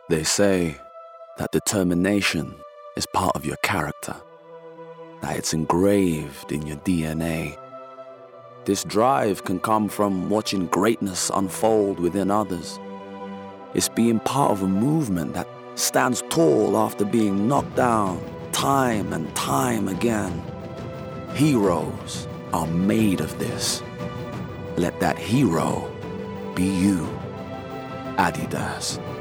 They say that determination is part of your character, that it's engraved in your DNA. This drive can come from watching greatness unfold within others. It's being part of a movement that stands tall after being knocked down time and time again. Heroes are made of this. Let that hero be you. Adidas.